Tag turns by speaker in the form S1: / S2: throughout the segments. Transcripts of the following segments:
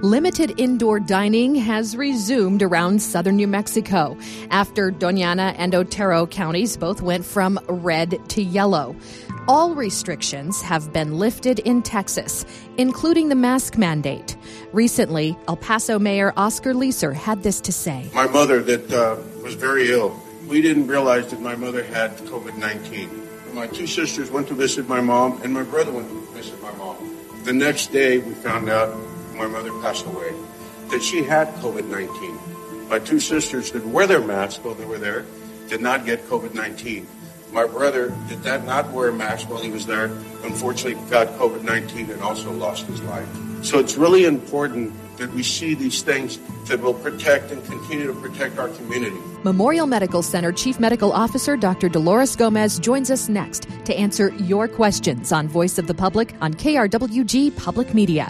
S1: Limited indoor dining has resumed around southern New Mexico after Doñana and Otero counties both went from red to yellow. All restrictions have been lifted in Texas, including the mask mandate. Recently, El Paso Mayor Oscar Leeser had this to say.
S2: My mother that was very ill. We didn't realize that my mother had COVID-19. My two sisters went to visit my mom, and my brother went to visit my mom. The next day, we found out my mother passed away, that she had COVID-19. My two sisters didn't wear their masks while they were there, did not get COVID-19. My brother did not wear a mask while he was there, unfortunately got COVID-19 and also lost his life. So it's really important that we see these things that will protect and continue to protect our community.
S1: Memorial Medical Center Chief Medical Officer Dr. Dolores Gomez joins us next to answer your questions on Voice of the Public on KRWG Public Media.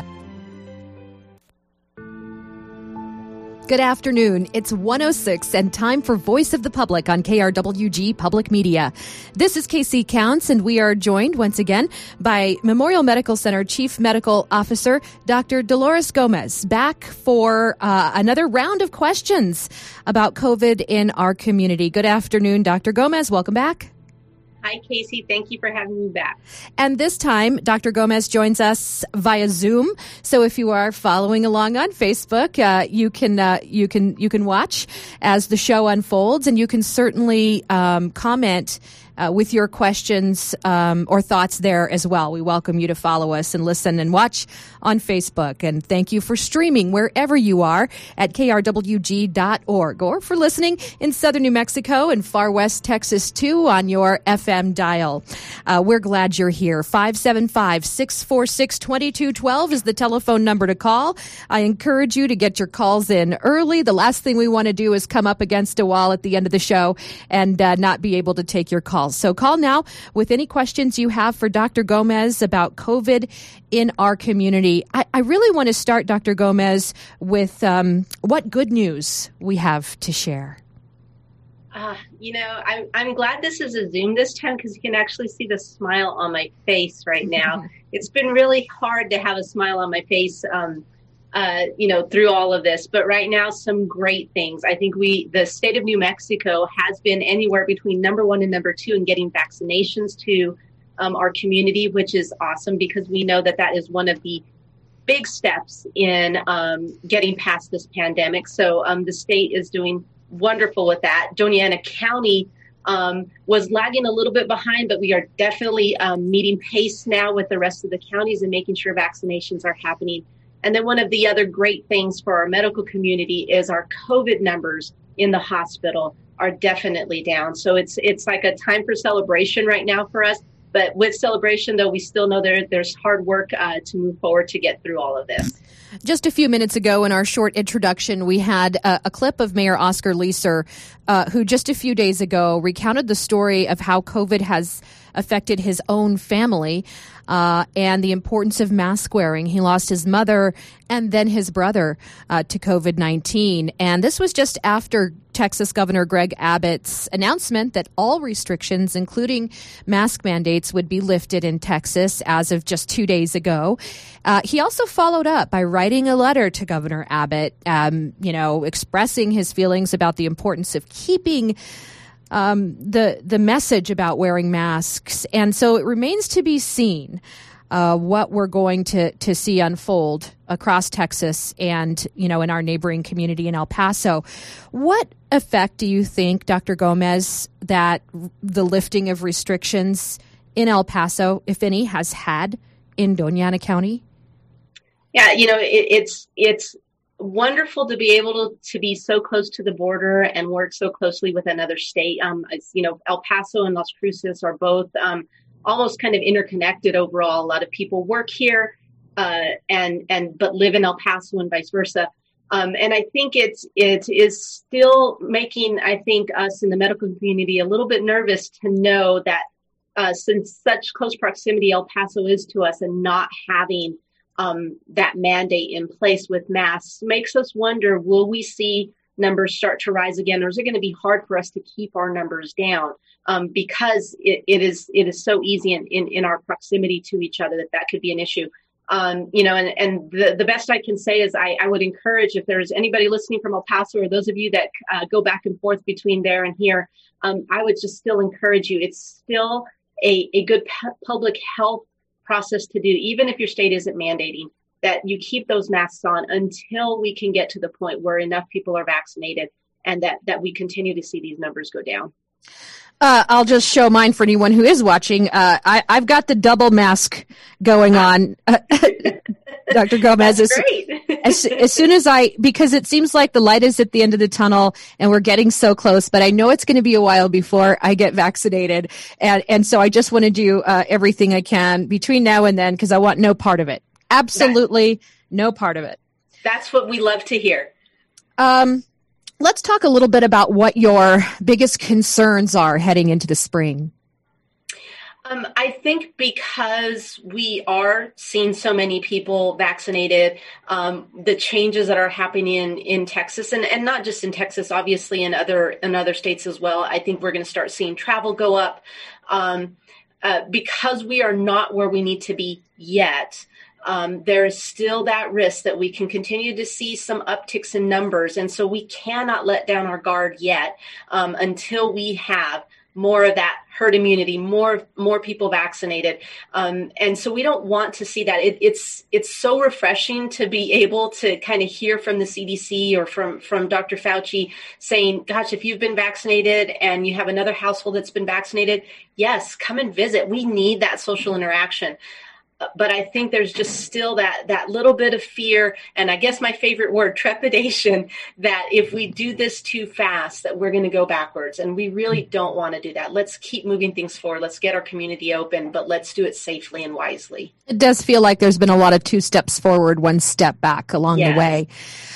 S1: Good afternoon. It's 1:06 and time for Voice of the Public on KRWG Public Media. This is KC Counts, and we are joined once again by Memorial Medical Center Chief Medical Officer Dr. Dolores Gomez, back for another round of questions about COVID in our community. Good afternoon, Dr. Gomez. Welcome back.
S3: Hi, Casey. Thank you for having me back.
S1: And this time, Dr. Gomez joins us via Zoom. So if you are following along on Facebook, you can watch as the show unfolds, and you can certainly comment with your questions or thoughts there as well. We welcome you to follow us and listen and watch on Facebook. And thank you for streaming wherever you are at krwg.org, or for listening in southern New Mexico and far west Texas too on your FM dial. We're glad you're here. 575-646-2212 is the telephone number to call. I encourage you to get your calls in early. The last thing we want to do is come up against a wall at the end of the show and not be able to take your call. So call now with any questions you have for Dr. Gomez about COVID in our community. I really want to start, Dr. Gomez, with what good news we have to share.
S3: I'm glad this is a Zoom this time, because you can actually see the smile on my face right now. It's been really hard to have a smile on my face through all of this. But right now, some great things. I think the state of New Mexico has been anywhere between number 1 and number 2 in getting vaccinations to our community, which is awesome, because we know that is one of the big steps in getting past this pandemic. So the state is doing wonderful with that. Doñana County was lagging a little bit behind, but we are definitely meeting pace now with the rest of the counties and making sure vaccinations are happening. And then one of the other great things for our medical community is our COVID numbers in the hospital are definitely down. So it's like a time for celebration right now for us. But with celebration, though, we still know there's hard work to move forward to get through all of this.
S1: Just a few minutes ago in our short introduction, we had a clip of Mayor Oscar Leeser, who just a few days ago recounted the story of how COVID has affected his own family and the importance of mask wearing. He lost his mother and then his brother to COVID-19. And this was just after Texas Governor Greg Abbott's announcement that all restrictions, including mask mandates, would be lifted in Texas as of just 2 days ago. He also followed up by writing a letter to Governor Abbott, expressing his feelings about the importance of keeping the message about wearing masks. And so it remains to be seen what we're going to see unfold across Texas and, in our neighboring community in El Paso. What effect do you think, Dr. Gomez, that the lifting of restrictions in El Paso, if any, has had in Doñana County?
S3: Yeah, it's wonderful to be able to be so close to the border and work so closely with another state. El Paso and Las Cruces are both almost kind of interconnected overall. A lot of people work here but live in El Paso and vice versa. And I think it is still making, us in the medical community a little bit nervous to know that since such close proximity El Paso is to us, and not having that mandate in place with masks makes us wonder, will we see numbers start to rise again, or is it going to be hard for us to keep our numbers down? Because it is so easy in our proximity to each other that could be an issue. And the best I can say is I would encourage, if there's anybody listening from El Paso or those of you that go back and forth between there and here, I would just still encourage you. It's still a good public health process to do, even if your state isn't mandating, that you keep those masks on until we can get to the point where enough people are vaccinated and that we continue to see these numbers go down.
S1: I'll just show mine for anyone who is watching. I've got the double mask going on, Dr. Gomez.
S3: That's great.
S1: as soon as because it seems like the light is at the end of the tunnel and we're getting so close, but I know it's going to be a while before I get vaccinated. And so I just want to do everything I can between now and then because I want no part of it. Absolutely no part of it.
S3: That's what we love to hear.
S1: Let's talk a little bit about what your biggest concerns are heading into the spring.
S3: I think because we are seeing so many people vaccinated, the changes that are happening in Texas and not just in Texas, obviously in other states as well. I think we're going to start seeing travel go up because we are not where we need to be yet. There is still that risk that we can continue to see some upticks in numbers. And so we cannot let down our guard yet until we have more of that herd immunity, more people vaccinated. And so we don't want to see that. It's so refreshing to be able to kind of hear from the CDC or from Dr. Fauci saying, gosh, if you've been vaccinated and you have another household that's been vaccinated, yes, come and visit. We need that social interaction. But I think there's just still that little bit of fear, and I guess my favorite word, trepidation, that if we do this too fast, that we're going to go backwards. And we really don't want to do that. Let's keep moving things forward. Let's get our community open, but let's do it safely and wisely.
S1: It does feel like there's been a lot of 2 steps forward, 1 step back along the way.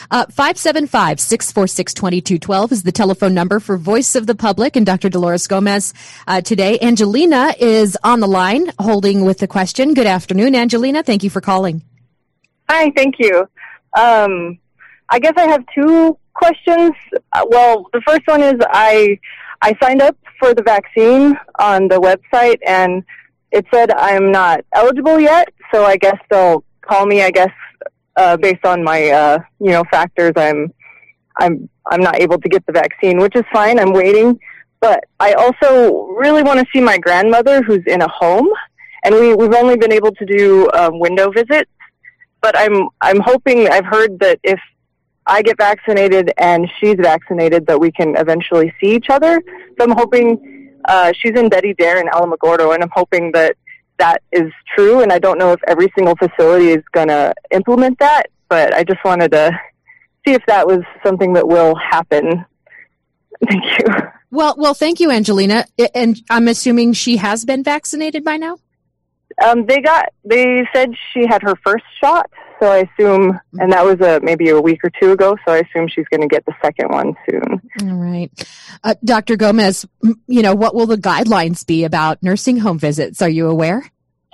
S1: 575-646-2212 is the telephone number for Voice of the Public and Dr. Dolores Gomez. Today, Angelina is on the line holding with the question. Good afternoon, Angelina. Thank you for calling.
S4: Hi, thank you. I guess I have 2 questions. Well, the first one is I signed up for the vaccine on the website, and it said I'm not eligible yet, so I guess they'll call me, based on my, factors. I'm not able to get the vaccine, which is fine. I'm waiting. But I also really want to see my grandmother who's in a home, and we've only been able to do window visits. But I'm hoping, I've heard that if I get vaccinated and she's vaccinated, that we can eventually see each other. So I'm hoping, she's in Betty Dare in Alamogordo, and I'm hoping that is true. And I don't know if every single facility is going to implement that, but I just wanted to see if that was something that will happen. Thank you.
S1: Well, thank you, Angelina. And I'm assuming she has been vaccinated by now?
S4: They said she had her first shot, so I assume, and that was maybe a week or 2 ago, so I assume she's going to get the second one soon.
S1: All right. Dr. Gomez, what will the guidelines be about nursing home visits? Are you aware?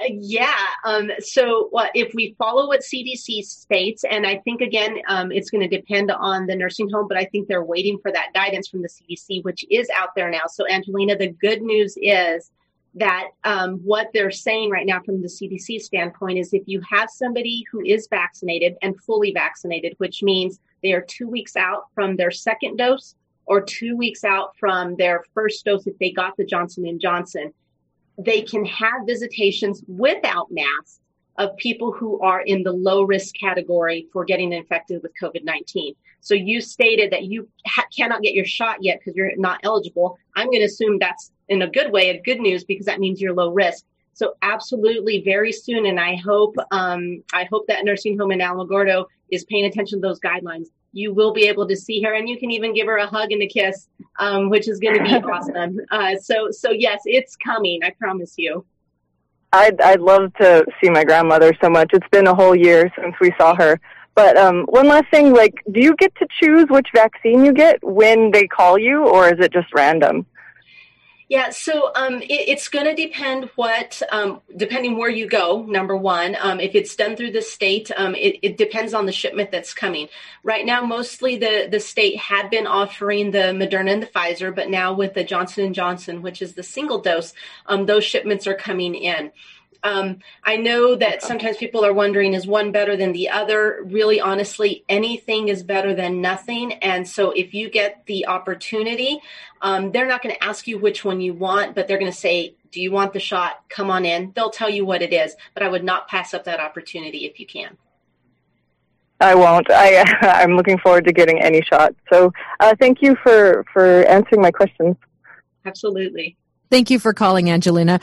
S3: So if we follow what CDC states, and I think, again, it's going to depend on the nursing home, but I think they're waiting for that guidance from the CDC, which is out there now. So, Angelina, the good news is that what they're saying right now from the CDC standpoint is if you have somebody who is vaccinated and fully vaccinated, which means they are 2 weeks out from their second dose or 2 weeks out from their first dose if they got the Johnson & Johnson, they can have visitations without masks of people who are in the low risk category for getting infected with COVID-19. So you stated that you cannot get your shot yet because you're not eligible. I'm going to assume that's in a good way, a good news, because that means you're low risk. So absolutely very soon. And I hope that nursing home in Alamogordo is paying attention to those guidelines. You will be able to see her, and you can even give her a hug and a kiss, which is going to be awesome. So yes, it's coming. I promise you.
S4: I'd love to see my grandmother so much. It's been a whole year since we saw her. But one last thing, do you get to choose which vaccine you get when they call you, or is it just random?
S3: Yeah, so it's going to depend depending where you go, number one. If it's done through the state, it depends on the shipment that's coming. Right now, mostly the state had been offering the Moderna and the Pfizer, but now with the Johnson & Johnson, which is the single dose, those shipments are coming in. I know that sometimes people are wondering, is one better than the other? Really, honestly, anything is better than nothing. And so if you get the opportunity, they're not going to ask you which one you want, but they're going to say, do you want the shot? Come on in. They'll tell you what it is, but I would not pass up that opportunity if you can.
S4: I won't. I'm looking forward to getting any shot. So thank you for answering my questions.
S3: Absolutely.
S1: Thank you for calling, Angelina.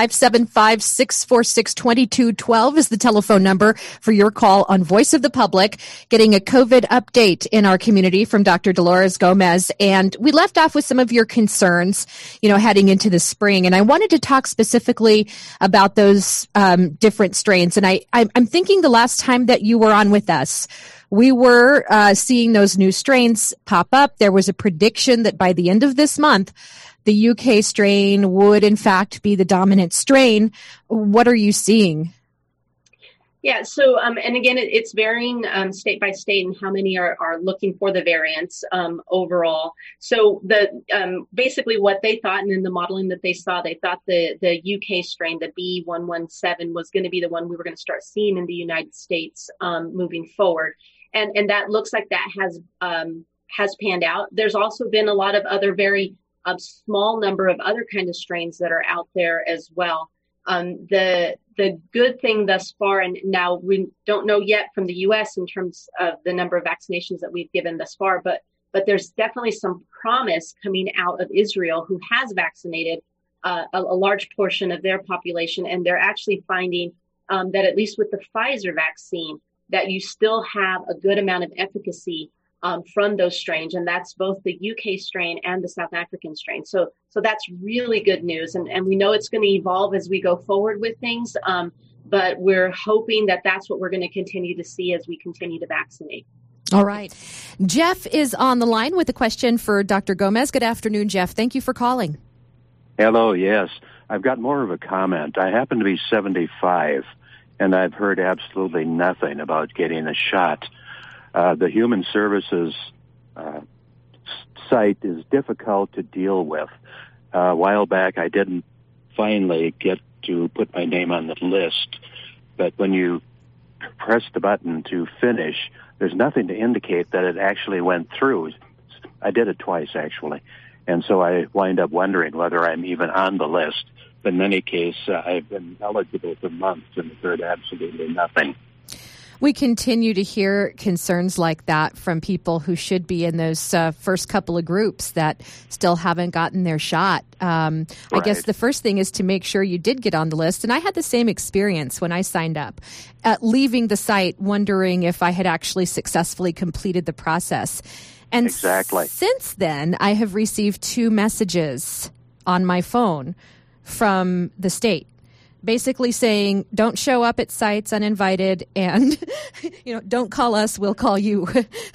S1: 575-646-2212 is the telephone number for your call on Voice of the Public, getting a COVID update in our community from Dr. Dolores Gomez. And we left off with some of your concerns, heading into the spring. And I wanted to talk specifically about those different strains. And I'm thinking the last time that you were on with us, we were seeing those new strains pop up. There was a prediction that by the end of this month, the UK strain would, in fact, be the dominant strain. What are you seeing?
S3: Yeah, so, and again, it's varying state by state and how many are looking for the variants overall. So basically what they thought, and in the modeling that they saw, they thought the UK strain, the B117, was going to be the one we were going to start seeing in the United States moving forward. And that looks like that has panned out. There's also been a lot of other a small number of other kind of strains that are out there as well. The good thing thus far, and now we don't know yet from the U.S. in terms of the number of vaccinations that we've given thus far, but there's definitely some promise coming out of Israel, who has vaccinated a large portion of their population, and they're actually finding that at least with the Pfizer vaccine, that you still have a good amount of efficacy from those strains, and that's both the UK strain and the South African strain. So that's really good news, and we know it's going to evolve as we go forward with things, but we're hoping that that's what we're going to continue to see as we continue to vaccinate.
S1: All right. Jeff is on the line with a question for Dr. Gomez. Good afternoon, Jeff. Thank you for calling.
S5: Hello, yes. I've got more of a comment. I happen to be 75, and I've heard absolutely nothing about getting a shot. The Human Services site is difficult to deal with. A while back, I didn't finally get to put my name on the list, but when you press the button to finish, there's nothing to indicate that it actually went through. I did it twice, actually, and so I wind up wondering whether I'm even on the list. But in any case, I've been eligible for months and heard absolutely nothing.
S1: We continue to hear concerns like that from people who should be in those first couple of groups that still haven't gotten their shot. Right. I guess the first thing is to make sure you did get on the list. And I had the same experience when I signed up, leaving the site wondering if I had actually successfully completed the process. And
S5: exactly.
S1: Since then, I have received 2 messages on my phone from the state, basically saying, don't show up at sites uninvited, and don't call us, we'll call you.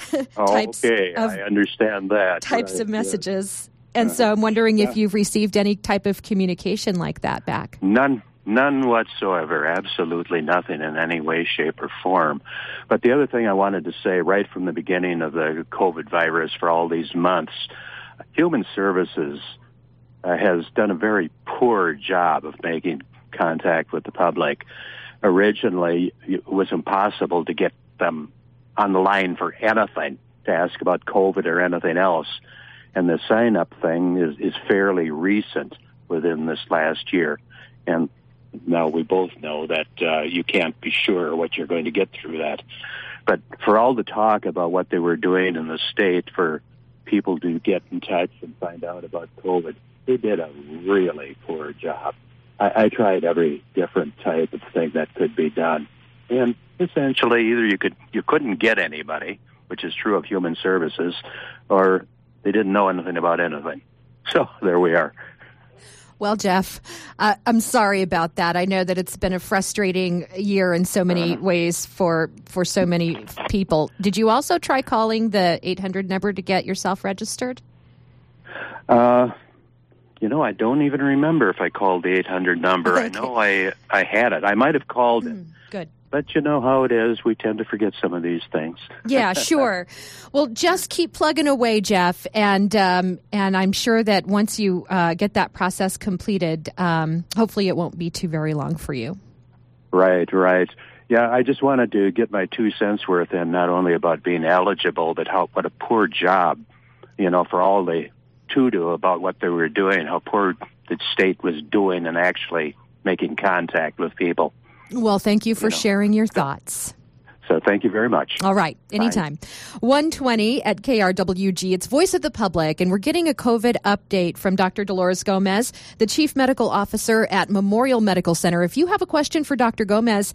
S5: Okay, I understand that.
S1: Types of messages. And so I'm wondering if you've received any type of communication like that back.
S5: None whatsoever. Absolutely nothing in any way, shape, or form. But the other thing I wanted to say right from the beginning of the COVID virus for all these months, Human Services has done a very poor job of making contact with the public. Originally, it was impossible to get them on the line for anything, to ask about COVID or anything else. And the sign-up thing is fairly recent within this last year. And now we both know that you can't be sure what you're going to get through that. But for all the talk about what they were doing in the state for people to get in touch and find out about COVID, they did a really poor job. I tried every different type of thing that could be done. And essentially, either you couldn't get anybody, which is true of Human Services, or they didn't know anything about anything. So there we are.
S1: Well, Jeff, I'm sorry about that. I know that it's been a frustrating year in so many ways for so many people. Did you also try calling the 800 number to get yourself registered?
S5: I don't even remember if I called the 800 number. Okay. I know I had it. I might have called it.
S1: Good.
S5: But you know how it is. We tend to forget some of these things.
S1: Yeah, sure. Well, just keep plugging away, Jeff. And I'm sure that once you get that process completed, hopefully it won't be too very long for you.
S5: Right. Yeah, I just wanted to get my 2 cents worth in, not only about being eligible, but what a poor job, for all the to-do about what they were doing, how poor the state was doing and actually making contact with people.
S1: Well, thank you for sharing your thoughts.
S5: So thank you very much.
S1: All right. Anytime. Bye. 1:20 at KRWG. It's Voice of the Public, and we're getting a COVID update from Dr. Dolores Gomez, the Chief Medical Officer at Memorial Medical Center. If you have a question for Dr. Gomez,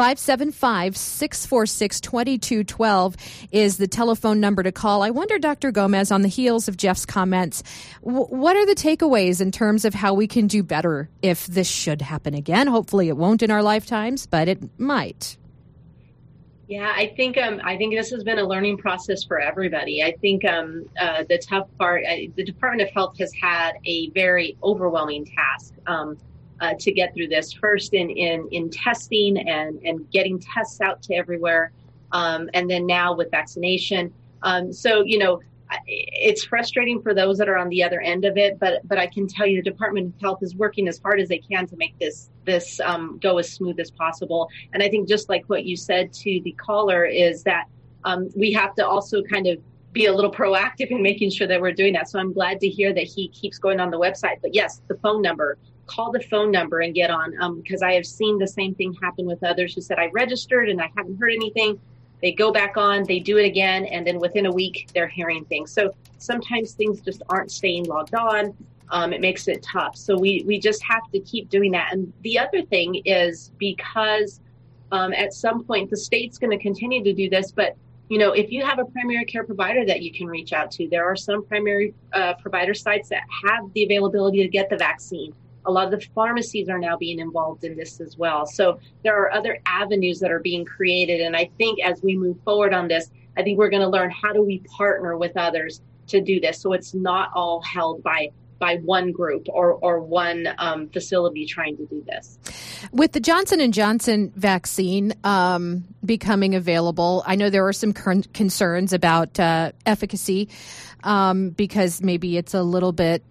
S1: 575-646-2212 is the telephone number to call. I wonder, Dr. Gomez, on the heels of Jeff's comments, what are the takeaways in terms of how we can do better if this should happen again? Hopefully it won't in our lifetimes, but it might.
S3: Yeah, I think this has been a learning process for everybody. I think the tough part, the Department of Health has had a very overwhelming task to get through this. First in testing and getting tests out to everywhere, and then now with vaccination. So it's frustrating for those that are on the other end of it, but I can tell you the Department of Health is working as hard as they can to make this go as smooth as possible. And I think just like what you said to the caller is that we have to also kind of be a little proactive in making sure that we're doing that. So I'm glad to hear that he keeps going on the website. But yes, the phone number, call the phone number and get on, because I have seen the same thing happen with others who said, I registered and I haven't heard anything. They go back on, they do it again, and then within a week, they're hearing things. So sometimes things just aren't staying logged on. It makes it tough. So we just have to keep doing that. And the other thing is because at some point, the state's going to continue to do this. But, if you have a primary care provider that you can reach out to, there are some primary provider sites that have the availability to get the vaccine. A lot of the pharmacies are now being involved in this as well. So there are other avenues that are being created. And I think as we move forward on this, I think we're going to learn how do we partner with others to do this. So it's not all held by one group or one facility trying to do this.
S1: With the Johnson & Johnson vaccine becoming available, I know there are some concerns about efficacy because maybe it's a little bit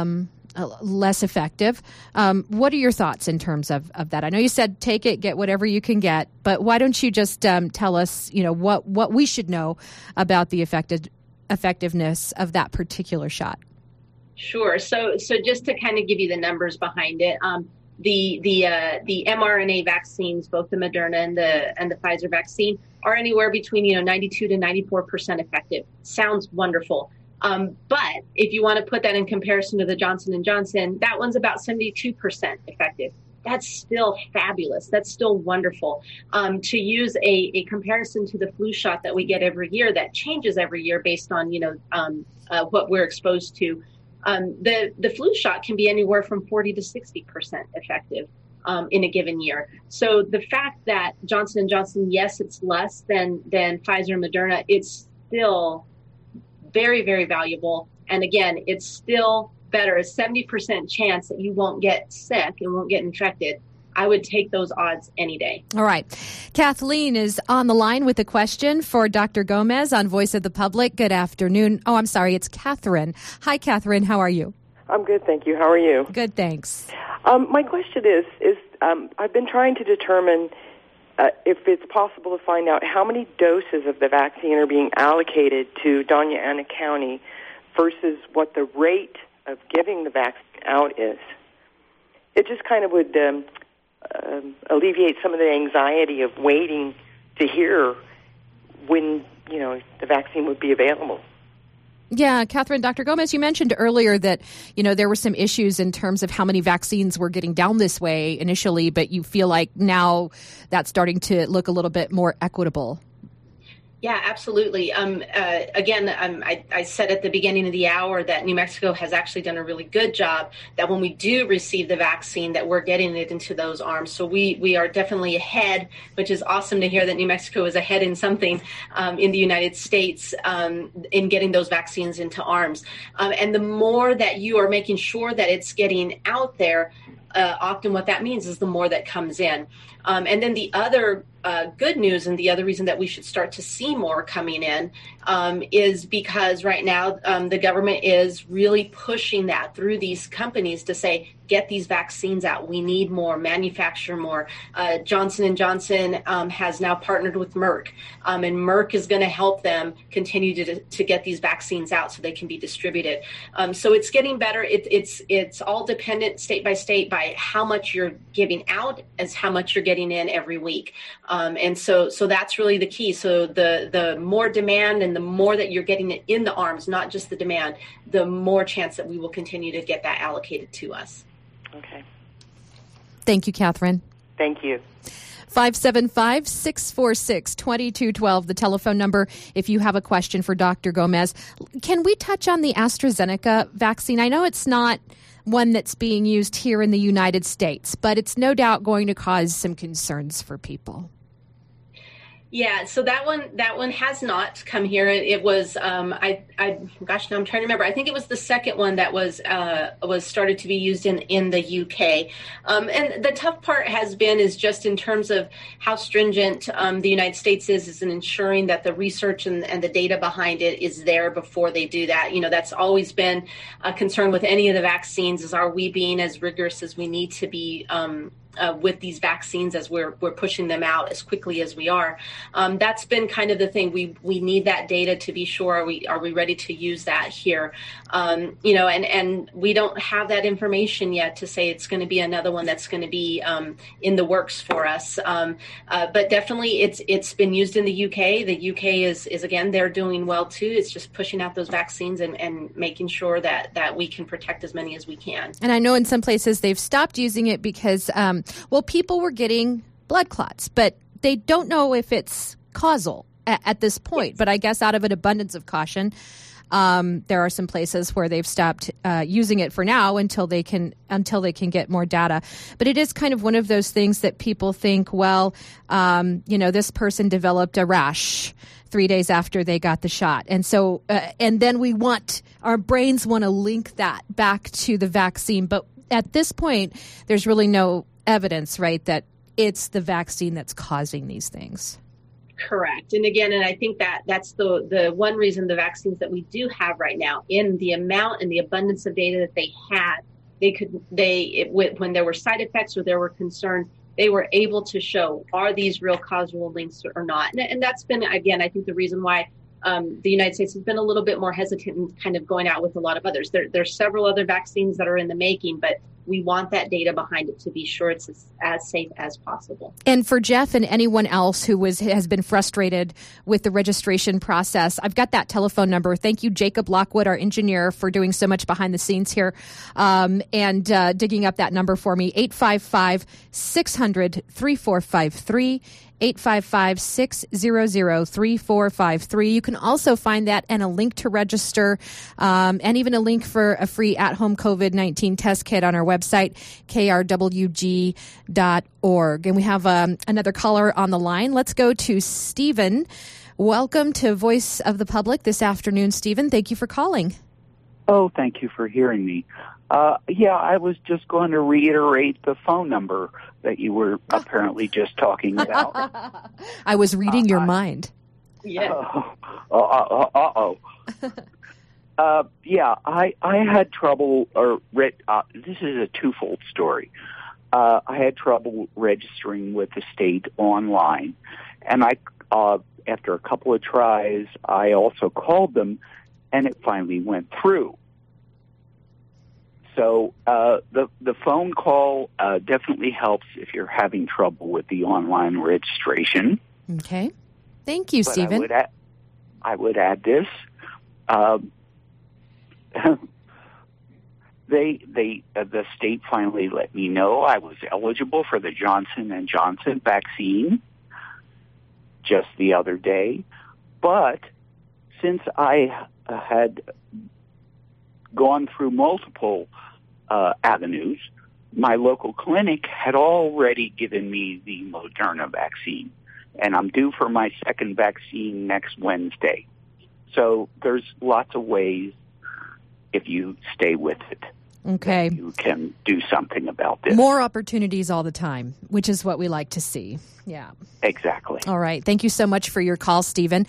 S1: less effective. What are your thoughts in terms of that? I know you said take it, get whatever you can get, but why don't you just tell us, what we should know about the effectiveness of that particular shot?
S3: Sure. So just to kind of give you the numbers behind it, the mRNA vaccines, both the Moderna and the Pfizer vaccine, are anywhere between 92 to 94% effective. Sounds wonderful. But if you want to put that in comparison to the Johnson & Johnson, that one's about 72% effective. That's still fabulous. That's still wonderful. To use a comparison to the flu shot that we get every year, that changes every year based on, what we're exposed to. The flu shot can be anywhere from 40 to 60% effective in a given year. So the fact that Johnson & Johnson, yes, it's less than Pfizer and Moderna, it's still very, very valuable. And again, it's still better, a 70% chance that you won't get sick and won't get infected. I would take those odds any day.
S1: All right. Kathleen is on the line with a question for Dr. Gomez on Voice of the Public. Good afternoon. Oh, I'm sorry. It's Catherine. Hi, Catherine. How are you?
S6: I'm good, thank you. How are you?
S1: Good, thanks.
S6: My question is I've been trying to determine if it's possible to find out how many doses of the vaccine are being allocated to Doña Ana County versus what the rate of giving the vaccine out is. It just kind of would alleviate some of the anxiety of waiting to hear when, the vaccine would be available.
S1: Yeah, Catherine, Dr. Gomez, you mentioned earlier that, there were some issues in terms of how many vaccines were getting down this way initially, but you feel like now that's starting to look a little bit more equitable.
S3: Yeah, absolutely. I said at the beginning of the hour that New Mexico has actually done a really good job that when we do receive the vaccine that we're getting it into those arms. So we are definitely ahead, which is awesome to hear that New Mexico is ahead in something in the United States in getting those vaccines into arms. And the more that you are making sure that it's getting out there, often what that means is the more that comes in. And then the other good news and the other reason that we should start to see more coming in is because right now the government is really pushing that through these companies to say, get these vaccines out. We need more, manufacture more. Johnson & Johnson has now partnered with Merck, and Merck is going to help them continue to get these vaccines out so they can be distributed. So it's getting better. It's all dependent state by state by how much you're giving out as how much you're getting in every week. And so that's really the key. So the more demand and the more that you're getting it in the arms, not just the demand, the more chance that we will continue to get that allocated to us.
S6: Okay.
S1: Thank you, Catherine.
S6: Thank you.
S1: 575-646-2212, the telephone number if you have a question for Dr. Gomez. Can we touch on the AstraZeneca vaccine? I know it's not one that's being used here in the United States, but it's no doubt going to cause some concerns for people.
S3: Yeah, so that one has not come here. It was now I'm trying to remember. I think it was the second one that was started to be used in the UK. And the tough part is just in terms of how stringent the United States is in ensuring that the research and the data behind it is there before they do that. That's always been a concern with any of the vaccines. Is are we being as rigorous as we need to be? With these vaccines as we're pushing them out as quickly as we are. That's been kind of the thing. We need that data to be sure are we ready to use that here. And we don't have that information yet to say it's going to be another one that's going to be in the works for us. But definitely it's been used in the UK. The UK is again, they're doing well too. It's just pushing out those vaccines and making sure that we can protect as many as we can.
S1: And I know in some places they've stopped using it because people were getting blood clots, but they don't know if it's causal at this point. Yes. But I guess out of an abundance of caution, there are some places where they've stopped using it for now until they can get more data. But it is kind of one of those things that people think, this person developed a rash 3 days after they got the shot. And so, and then our brains want to link that back to the vaccine. But at this point, there's really no evidence, right, that it's the vaccine that's causing these things.
S3: Correct. And again, I think that's the one reason the vaccines that we do have right now, in the amount and the abundance of data that they had, when there were side effects or there were concerns, they were able to show, are these real causal links or not? And that's been, again, I think the reason why the United States has been a little bit more hesitant in kind of going out with a lot of others. There's several other vaccines that are in the making, but we want that data behind it to be sure it's as safe as possible.
S1: And for Jeff and anyone else who has been frustrated with the registration process, I've got that telephone number. Thank you, Jacob Lockwood, our engineer, for doing so much behind the scenes here and digging up that number for me, 855-600-3453. 855-600-3453. You can also find that and a link to register and even a link for a free at-home COVID-19 test kit on our website, krwg.org. And we have another caller on the line. Let's go to Stephen. Welcome to Voice of the Public this afternoon, Stephen. Thank you for calling.
S7: Oh, thank you for hearing me. I was just going to reiterate the phone number that you were apparently just talking about.
S1: I was reading your mind.
S3: Yeah.
S7: I had trouble, this is a twofold story. I had trouble registering with the state online, and after a couple of tries, I also called them, and it finally went through. So the phone call definitely helps if you're having trouble with the online registration.
S1: Okay. Thank you, Stephen.
S7: I would add this. The state finally let me know I was eligible for the Johnson & Johnson vaccine just the other day. But since I had gone through multiple avenues, my local clinic had already given me the Moderna vaccine, and I'm due for my second vaccine next Wednesday. So there's lots of ways if you stay with it.
S1: Okay.
S7: You can do something about this.
S1: More opportunities all the time, which is what we like to see. Yeah.
S7: Exactly.
S1: All right. Thank you so much for your call, Stephen.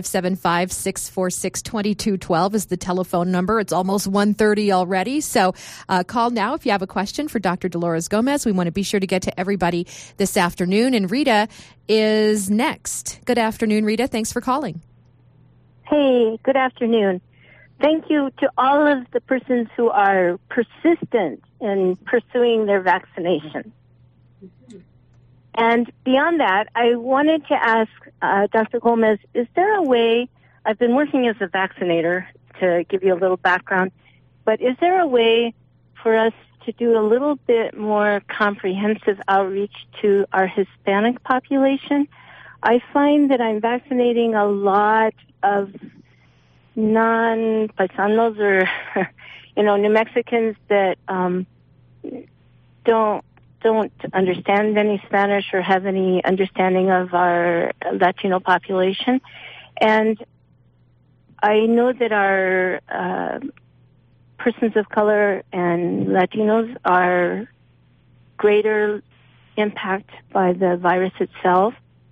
S1: 575-646-2212 is the telephone number. It's almost 1:30 already. So call now if you have a question for Dr. Dolores Gomez. We want to be sure to get to everybody this afternoon. And Rita is next. Good afternoon, Rita. Thanks for calling.
S8: Hey, good afternoon. Thank you to all of the persons who are persistent in pursuing their vaccination. And beyond that, I wanted to ask Dr. Gomez, is there a way, I've been working as a vaccinator to give you a little background, but is there a way for us to do a little bit more comprehensive outreach to our Hispanic population? I find that I'm vaccinating a lot of non-paisanos or, New Mexicans that don't understand any Spanish or have any understanding of our Latino population. And I know that our persons of color and Latinos are greater impact by the virus itself.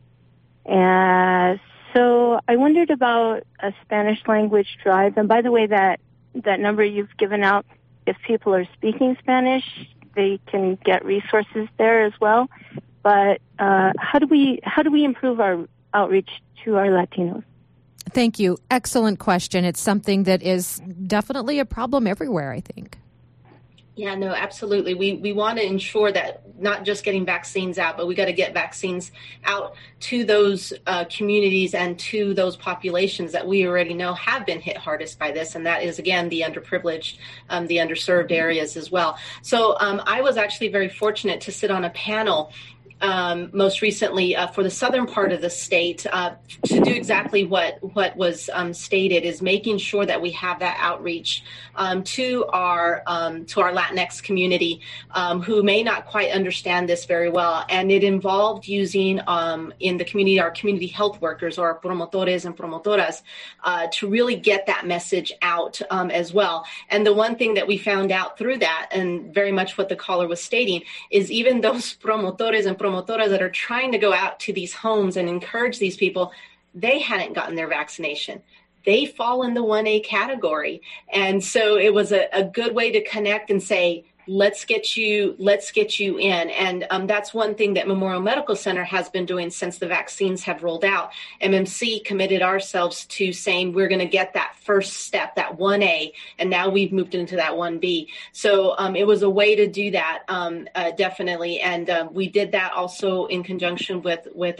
S8: And so I wondered about a Spanish language drive. And by the way, that number you've given out, if people are speaking Spanish, they can get resources there as well. But how do we improve our outreach to our Latinos?
S1: Thank you. Excellent question. It's something that is definitely a problem everywhere, I think.
S3: Yeah, no, absolutely. We want to ensure that not just getting vaccines out, but we got to get vaccines out to those communities and to those populations that we already know have been hit hardest by this. And that is, again, the underprivileged, the underserved areas as well. So I was actually very fortunate to sit on a panel most recently for the southern part of the state to do exactly what was stated, is making sure that we have that outreach to our Latinx community who may not quite understand this very well. And it involved using in the community our community health workers, or our promotores and promotoras, to really get that message out as well. And the one thing that we found out through that, and very much what the caller was stating, is even those promotores and promotoras that are trying to go out to these homes and encourage these people, they hadn't gotten their vaccination. They fall in the 1A category. And so it was a good way to connect and say, let's get you in. And that's one thing that Memorial Medical Center has been doing since the vaccines have rolled out. MMC committed ourselves to saying we're going to get that first step, that 1A, and now we've moved into that 1B. So it was a way to do that, definitely. And we did that also in conjunction with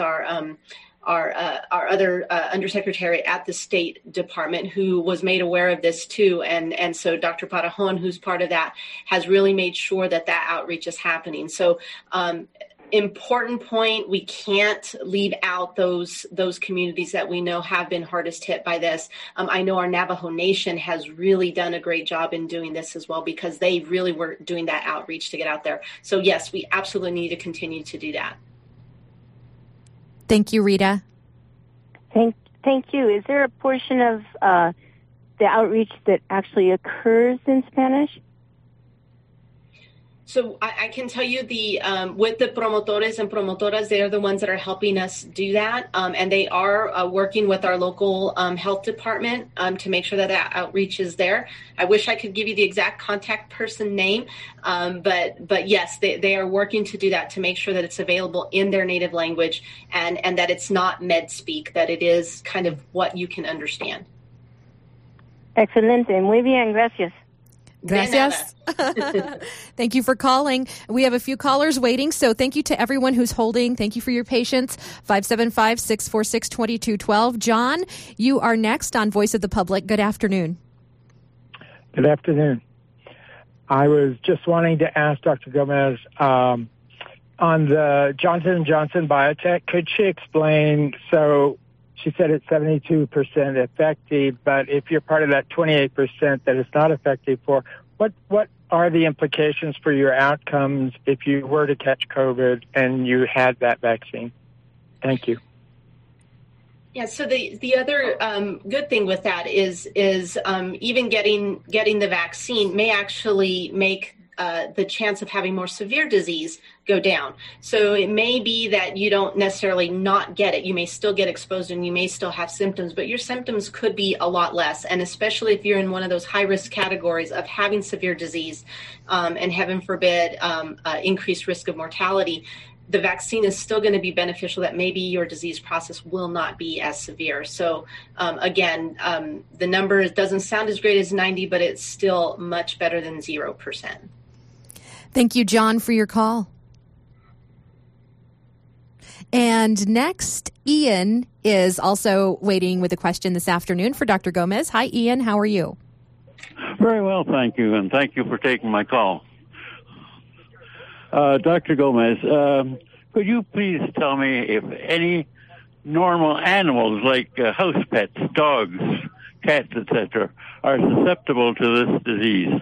S3: our other undersecretary at the State Department, who was made aware of this too. And so Dr. Parajon, who's part of that, has really made sure that outreach is happening. So important point, we can't leave out those communities that we know have been hardest hit by this. I know our Navajo Nation has really done a great job in doing this as well, because they really were doing that outreach to get out there. So yes, we absolutely need to continue to do that.
S1: Thank you, Rita.
S8: Thank you. Is there a portion of the outreach that actually occurs in Spanish?
S3: So I can tell you with the promotores and promotoras, they are the ones that are helping us do that. And they are working with our local health department to make sure that outreach is there. I wish I could give you the exact contact person name, but yes, they are working to do that, to make sure that it's available in their native language and that it's not med speak, that it is kind of what you can understand.
S8: Excelente. Muy bien. Gracias.
S1: Gracias. Thank you for calling. We have a few callers waiting, so thank you to everyone who's holding. Thank you for your patience. 575-646-2212. John, you are next on Voice of the Public. Good afternoon.
S9: Good afternoon. I was just wanting to ask Dr. Gomez, on the Johnson & Johnson Biotech, could she explain, so she said it's 72% effective, but if you're part of that 28% that it's not effective for, what are the implications for your outcomes if you were to catch COVID and you had that vaccine? Thank you.
S3: Yeah. So the other good thing with that is even getting the vaccine may actually make the chance of having more severe disease go down. So it may be that you don't necessarily not get it. You may still get exposed and you may still have symptoms, but your symptoms could be a lot less. And especially if you're in one of those high risk categories of having severe disease and heaven forbid, increased risk of mortality, the vaccine is still going to be beneficial, that maybe your disease process will not be as severe. So again, the number doesn't sound as great as 90, but it's still much better than 0%.
S1: Thank you, John, for your call. And next, Ian is also waiting with a question this afternoon for Dr. Gomez. Hi, Ian. How are you?
S10: Very well, thank you, and thank you for taking my call. Dr. Gomez, could you please tell me if any normal animals like house pets, dogs, cats, etc., are susceptible to this disease?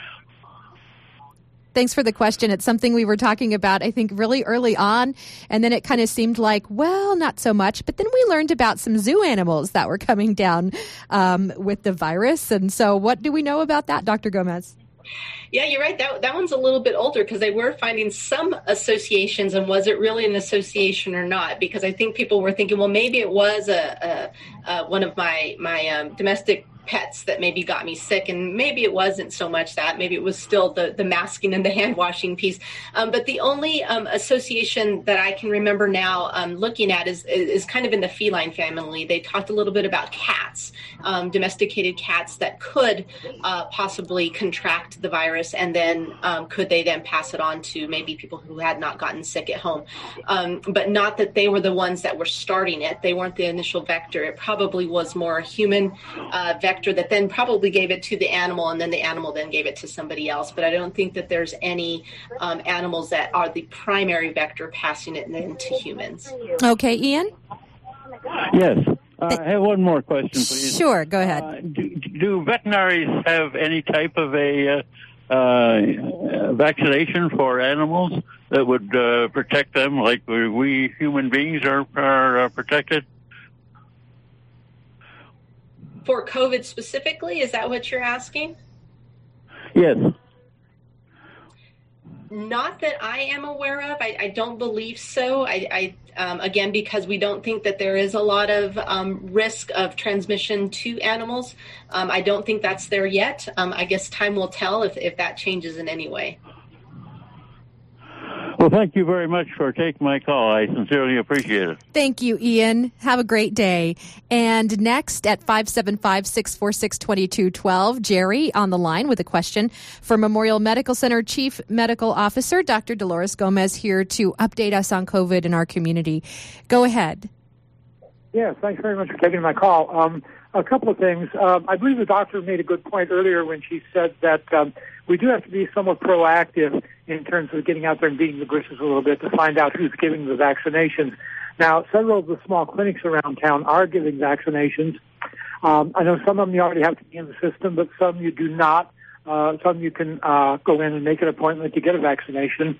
S1: Thanks for the question. It's something we were talking about, I think, really early on, and then it kind of seemed like, well, not so much. But then we learned about some zoo animals that were coming down with the virus. And so what do we know about that, Dr. Gomez?
S3: Yeah, you're right. That one's a little bit older because they were finding some associations, and was it really an association or not? Because I think people were thinking, well, maybe it was one of my domestic pets that maybe got me sick, and maybe it wasn't so much that. Maybe it was still the masking and the hand washing piece. But the only association that I can remember now looking at is kind of in the feline family. They talked a little bit about cats, domesticated cats that could possibly contract the virus, and then could they then pass it on to maybe people who had not gotten sick at home. But not that they were the ones that were starting it. They weren't the initial vector. It probably was more a human vector that then probably gave it to the animal, and then the animal then gave it to somebody else. But I don't think that there's any animals that are the primary vector passing it then to humans.
S1: Okay, Ian?
S10: Yes. I have one more question, please.
S1: Sure, go ahead.
S10: Do veterinaries have any type of a vaccination for animals that would protect them like we human beings are protected?
S3: For COVID specifically, is that what you're asking?
S10: Yes.
S3: Not that I am aware of. I don't believe so. Again, because we don't think that there is a lot of risk of transmission to animals. I don't think that's there yet. I guess time will tell if that changes in any way.
S10: Well, thank you very much for taking my call. I sincerely appreciate it.
S1: Thank you, Ian. Have a great day. And next at 575-646-2212, Jerry on the line with a question for Memorial Medical Center Chief Medical Officer Dr. Dolores Gomez, here to update us on COVID in our community. Go ahead.
S9: Yes, thanks very much for taking my call. A couple of things. I believe the doctor made a good point earlier when she said that we do have to be somewhat proactive in terms of getting out there and beating the bushes a little bit to find out who's giving the vaccinations. Now, several of the small clinics around town are giving vaccinations. I know some of them you already have to be in the system, but some you do not. Some you can go in and make an appointment to get a vaccination.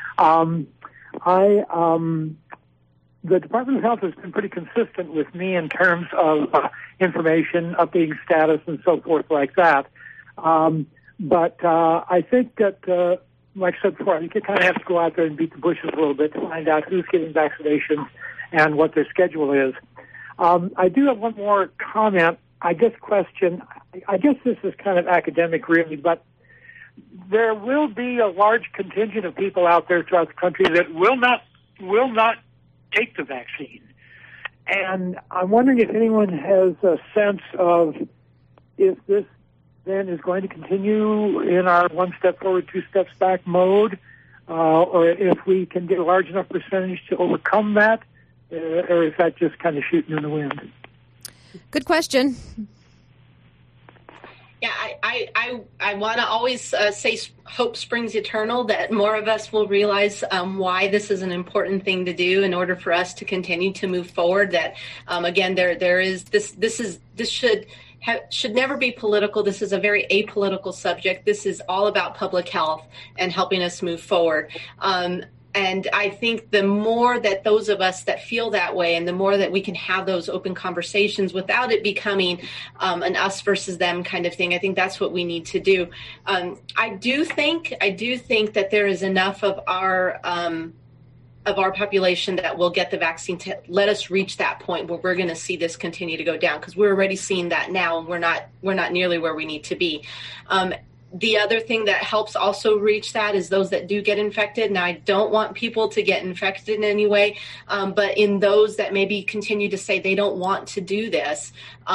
S9: The Department of Health has been pretty consistent with me in terms of information, updating status, and so forth like that. But I think that, like I said before, I think you kind of have to go out there and beat the bushes a little bit to find out who's getting vaccinations and what their schedule is. I do have one more comment, question. I guess this is kind of academic, really, but there will be a large contingent of people out there throughout the country that will not take the vaccine. And I'm wondering if anyone has a sense of if this then is going to continue in our one step forward, two steps back mode, or if we can get a large enough percentage to overcome that, or is that just kind of shooting in the wind?
S1: Good question.
S3: Yeah, I want to always say hope springs eternal, that more of us will realize why this is an important thing to do in order for us to continue to move forward. That again, there is this should never be political. This is a very apolitical subject. This is all about public health and helping us move forward. And I think the more that those of us that feel that way, and the more that we can have those open conversations without it becoming an us versus them kind of thing, I think that's what we need to do. I do think that there is enough of our population that will get the vaccine to let us reach that point where we're going to see this continue to go down, because we're already seeing that now, and we're not nearly where we need to be. The other thing that helps also reach that is those that do get infected. Now, I don't want people to get infected in any way, but in those that maybe continue to say they don't want to do this,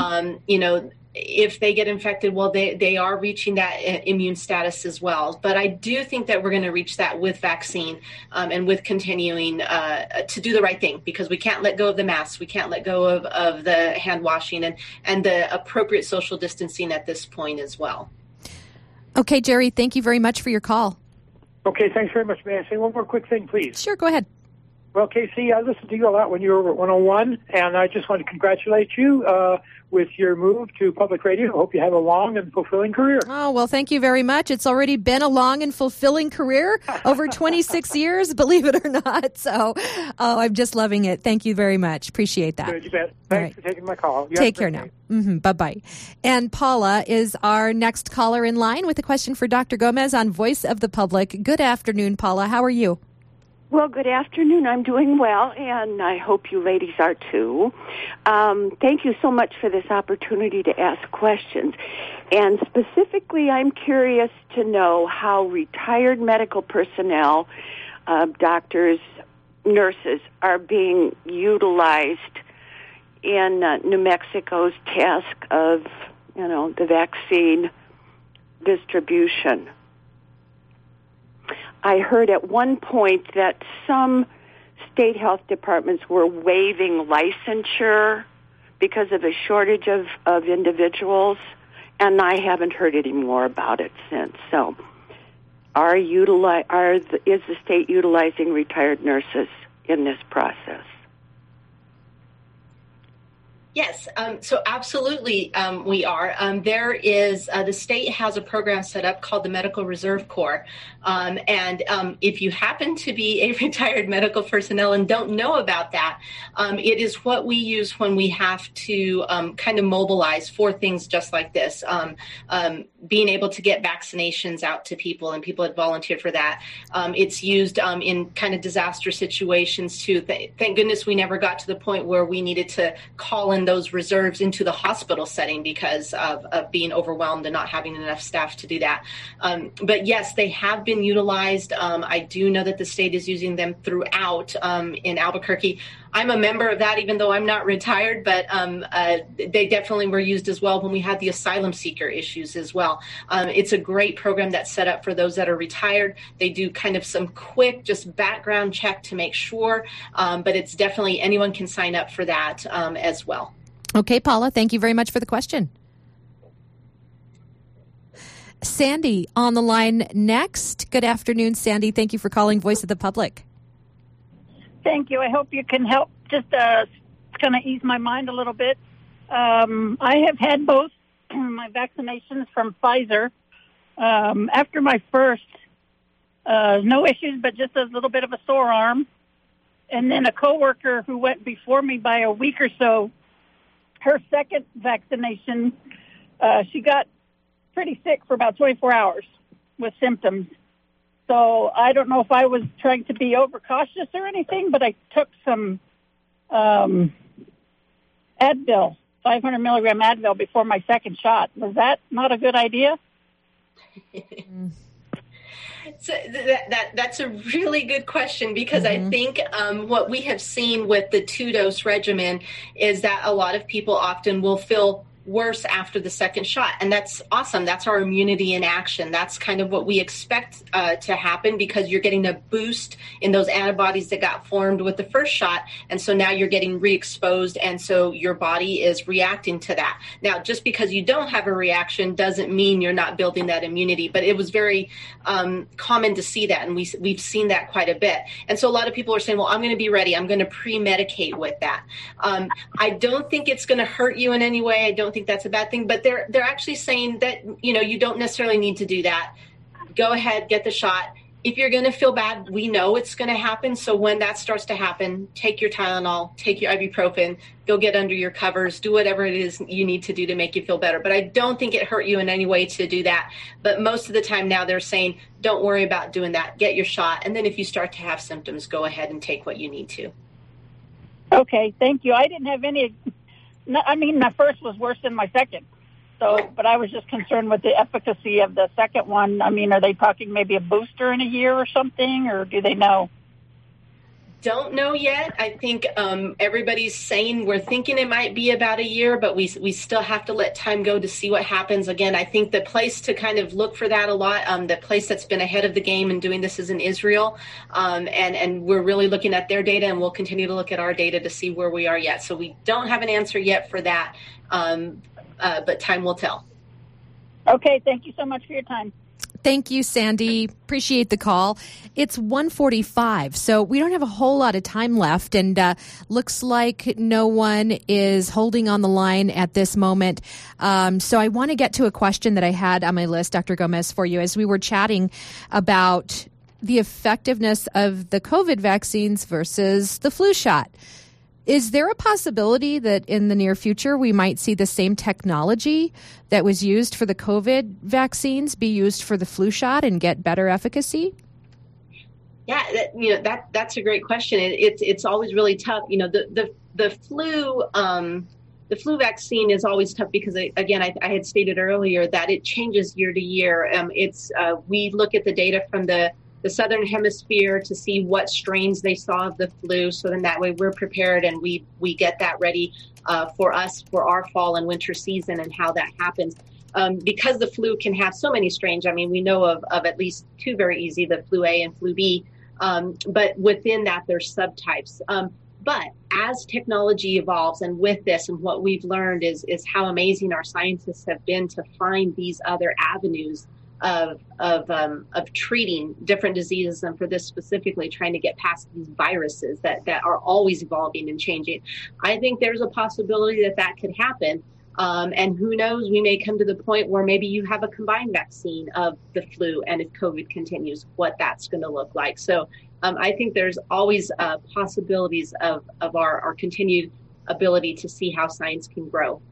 S3: if they get infected, well, they are reaching that immune status as well. But I do think that we're going to reach that with vaccine and with continuing to do the right thing, because we can't let go of the masks. We can't let go of the hand washing and the appropriate social distancing at this point as well.
S1: Okay, Jerry, thank you very much for your call.
S9: Okay, thanks very much. May I say one more quick thing, please?
S1: Sure, go ahead.
S9: Well, Casey, I listened to you a lot when you were at 101, and I just want to congratulate you with your move to public radio. I hope you have a long and fulfilling career.
S1: Oh, well, thank you very much. It's already been a long and fulfilling career, over 26 years, believe it or not. So, I'm just loving it. Thank you very much. Appreciate that.
S9: Good, you bet. Thanks for taking my call.
S1: Take care now. Bye-bye. And Paula is our next caller in line with a question for Dr. Gomez on Voice of the Public. Good afternoon, Paula. How are you?
S11: Well, good afternoon. I'm doing well, and I hope you ladies are too. Thank you so much for this opportunity to ask questions. And specifically, I'm curious to know how retired medical personnel, doctors, nurses, are being utilized in New Mexico's task of, the vaccine distribution. I heard at one point that some state health departments were waiving licensure because of a shortage of individuals, and I haven't heard any more about it since. So, is the state utilizing retired nurses in this process?
S3: Yes, so absolutely we are. There is, the state has a program set up called the Medical Reserve Corps. And if you happen to be a retired medical personnel and don't know about that, it is what we use when we have to kind of mobilize for things just like this. Being able to get vaccinations out to people, and people had volunteered for that. It's used in kind of disaster situations too. Thank goodness we never got to the point where we needed to call in those reserves into the hospital setting because of being overwhelmed and not having enough staff to do that. But yes, they have been utilized. I do know that the state is using them throughout in Albuquerque. I'm a member of that, even though I'm not retired, but they definitely were used as well when we had the asylum seeker issues as well. It's a great program that's set up for those that are retired. They do kind of some quick, just background check to make sure, but it's definitely anyone can sign up for that as well.
S1: Okay, Paula, thank you very much for the question. Sandy on the line next. Good afternoon, Sandy. Thank you for calling Voice of the Public.
S12: Thank you. I hope you can help just kind of ease my mind a little bit. I have had both my vaccinations from Pfizer. After my first, no issues, but just a little bit of a sore arm. And then a coworker who went before me by a week or so, her second vaccination, she got pretty sick for about 24 hours with symptoms. So I don't know if I was trying to be overcautious or anything, but I took some Advil, 500 milligram Advil before my second shot. Was that not a good idea?
S3: So that's a really good question, because I think what we have seen with the 2-dose regimen is that a lot of people often will feel worse after the second shot. And that's awesome. That's our immunity in action. That's kind of what we expect to happen, because you're getting a boost in those antibodies that got formed with the first shot. And so now you're getting re-exposed. And so your body is reacting to that. Now, just because you don't have a reaction doesn't mean you're not building that immunity. But it was very common to see that. And we've seen that quite a bit. And so a lot of people are saying, well, I'm going to be ready. I'm going to pre-medicate with that. I don't think it's going to hurt you in any way. I don't think that's a bad thing, but they're actually saying that, you don't necessarily need to do that. Go ahead, get the shot. if you're going to feel bad, we know it's going to happen. So when that starts to happen, take your Tylenol, take your ibuprofen, go get under your covers, do whatever it is you need to do to make you feel better. But I don't think it hurt you in any way to do that. But most of the time now they're saying, don't worry about doing that. Get your shot. And then if you start to have symptoms, go ahead and take what you need to.
S12: Okay, thank you. I didn't have any. I mean, my first was worse than my second. So, but I was just concerned with the efficacy of the second one. I mean, are they talking maybe a booster in a year or something, or do they know?
S3: Don't know yet. I think everybody's saying we're thinking it might be about a year, but we still have to let time go to see what happens. Again, I think the place to kind of look for that a lot, the place that's been ahead of the game and doing this is in Israel, and we're really looking at their data, and we'll continue to look at our data to see where we are yet. So we don't have an answer yet for that. But time will tell.
S12: Okay, thank you so much for your time.
S1: Thank you, Sandy. Appreciate the call. It's 1:45, so we don't have a whole lot of time left, and looks like no one is holding on the line at this moment. So I want to get to a question that I had on my list, Dr. Gomez, for you as we were chatting about the effectiveness of the COVID vaccines versus the flu shot. Is there a possibility that in the near future we might see the same technology that was used for the COVID vaccines be used for the flu shot and get better efficacy?
S3: Yeah, that's a great question. It's always really tough. The flu vaccine is always tough because, again, I had stated earlier that it changes year to year. We look at the data from the Southern Hemisphere to see what strains they saw of the flu. So then that way we're prepared and we get that ready for us for our fall and winter season and how that happens. Because the flu can have so many strains, I mean, we know of at least two very easy, the flu A and flu B. But within that, there's subtypes. But as technology evolves, and with this, and what we've learned is how amazing our scientists have been to find these other avenues of treating different diseases, and for this specifically, trying to get past these viruses that are always evolving and changing. I think there's a possibility that could happen. And who knows, we may come to the point where maybe you have a combined vaccine of the flu, and if COVID continues, what that's going to look like. So I think there's always possibilities of our continued ability to see how science can grow.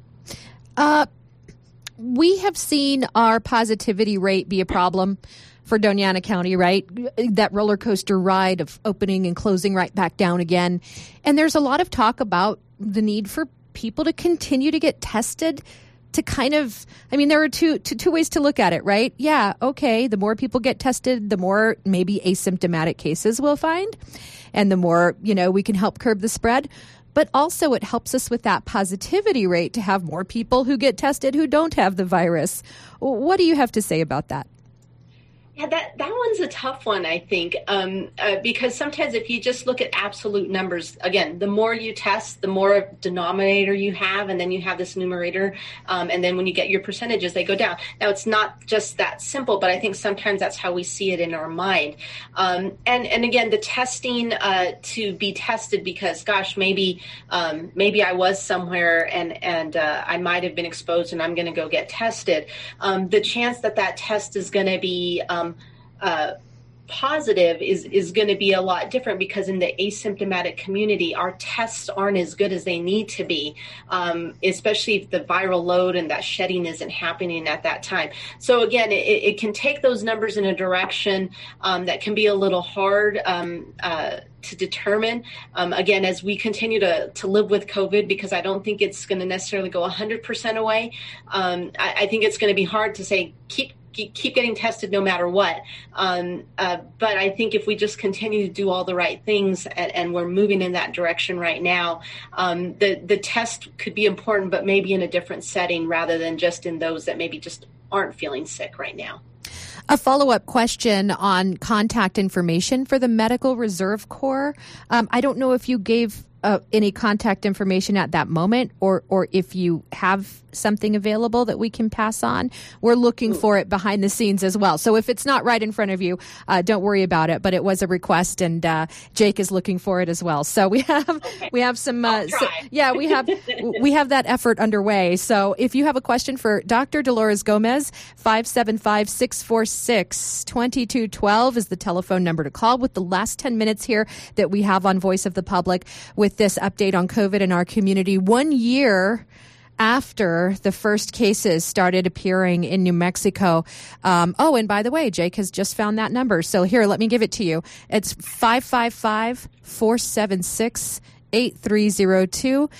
S1: We have seen our positivity rate be a problem for Doña Ana County, right? That roller coaster ride of opening and closing right back down again. And there's a lot of talk about the need for people to continue to get tested to kind of, I mean, there are two ways to look at it, right? Yeah, okay, the more people get tested, the more maybe asymptomatic cases we'll find, and the more, we can help curb the spread. But also it helps us with that positivity rate to have more people who get tested who don't have the virus. What do you have to say about that?
S3: Yeah, that one's a tough one, I think, because sometimes if you just look at absolute numbers, again, the more you test, the more denominator you have, and then you have this numerator, and then when you get your percentages, they go down. Now, it's not just that simple, but I think sometimes that's how we see it in our mind. And again, the testing to be tested because, gosh, maybe I was somewhere and I might have been exposed and I'm going to go get tested. The chance that test is going to be positive is going to be a lot different because in the asymptomatic community, our tests aren't as good as they need to be, especially if the viral load and that shedding isn't happening at that time. So again, it can take those numbers in a direction that can be a little hard to determine, again, as we continue to live with COVID, because I don't think it's going to necessarily go 100% away. I think it's going to be hard to say, keep getting tested no matter what. But I think if we just continue to do all the right things, and we're moving in that direction right now, the test could be important, but maybe in a different setting rather than just in those that maybe just aren't feeling sick right now.
S1: A follow-up question on contact information for the Medical Reserve Corps. I don't know if you gave any contact information at that moment, or if you have something available that we can pass on. We're looking for it behind the scenes as well. So if it's not right in front of you, don't worry about it. But it was a request, and Jake is looking for it as well. So we have some. We have that effort underway. So if you have a question for Dr. Dolores Gomez, 575-646-2212 is the telephone number to call. With the last 10 minutes here that we have on Voice of the Public with this update on COVID in our community, 1 year after the first cases started appearing in New Mexico. And by the way, Jake has just found that number. So here, let me give it to you. It's 555-476-8302,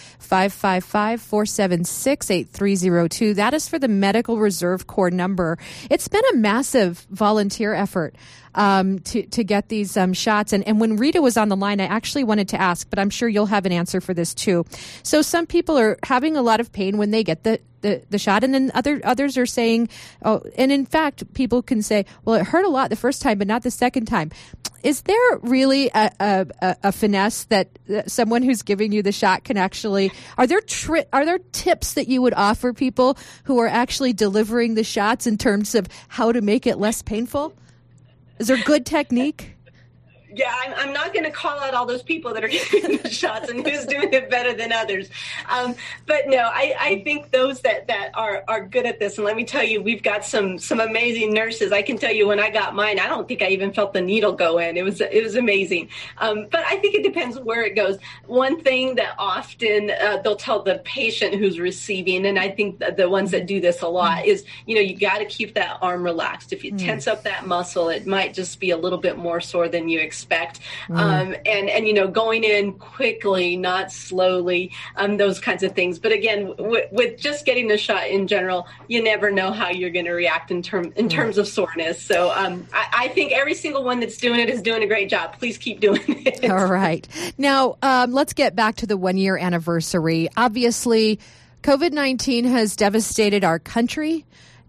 S1: 555-476-8302. That is for the Medical Reserve Corps number. It's been a massive volunteer effort to get these shots. And when Rita was on the line, I actually wanted to ask, but I'm sure you'll have an answer for this too. So some people are having a lot of pain when they get the shot, and then others are saying, and in fact, people can say, well, it hurt a lot the first time, but not the second time. Is there really a finesse that someone who's giving you the shot can actually? Are there tips that you would offer people who are actually delivering the shots in terms of how to make it less painful? Is there good technique?
S3: Yeah, I'm not going to call out all those people that are giving the shots and who's doing it better than others. But no, I think those that are good at this, and let me tell you, we've got some amazing nurses. I can tell you when I got mine, I don't think I even felt the needle go in. It was amazing. But I think it depends where it goes. One thing that often they'll tell the patient who's receiving, and I think the ones that do this a lot, is, you got to keep that arm relaxed. If you tense up that muscle, it might just be a little bit more sore than you expect. And going in quickly, not slowly, those kinds of things. But again, with just getting the shot in general, you never know how you're going to react in terms of soreness. So I think every single one that's doing it is doing a great job. Please keep doing it.
S1: All right. Now, let's get back to the 1 year anniversary. Obviously, COVID-19 has devastated our country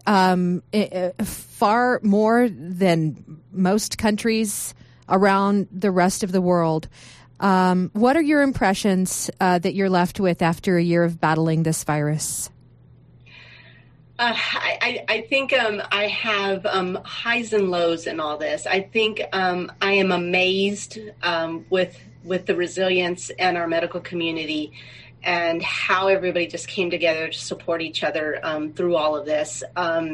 S1: far more than most countries around the rest of the world. What are your impressions that you're left with after a year of battling this virus?
S3: I think I have highs and lows in all this. I think I am amazed with the resilience and our medical community and how everybody just came together to support each other through all of this.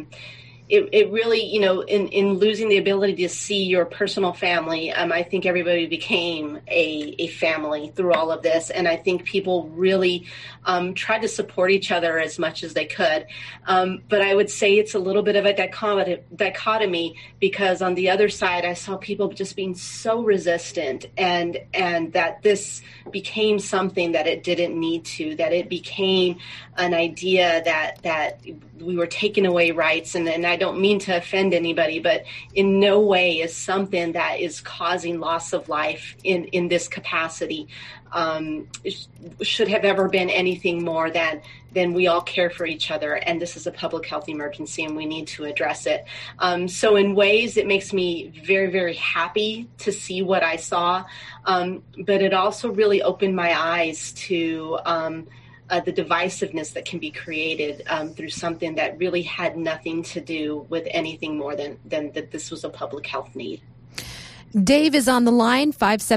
S3: It really, in losing the ability to see your personal family, I think everybody became a family through all of this. And I think people really tried to support each other as much as they could. But I would say it's a little bit of a dichotomy, because on the other side, I saw people just being so resistant, and that this became something that it didn't need to, that it became an idea that we were taking away rights. And I don't mean to offend anybody, but in no way is something that is causing loss of life in this capacity should have ever been anything more than we all care for each other, and this is a public health emergency and we need to address it. So in ways, it makes me very, very happy to see what I saw, but it also really opened my eyes to the divisiveness that can be created through something that really had nothing to do with anything more than that this was a public health need.
S1: Dave is on the line,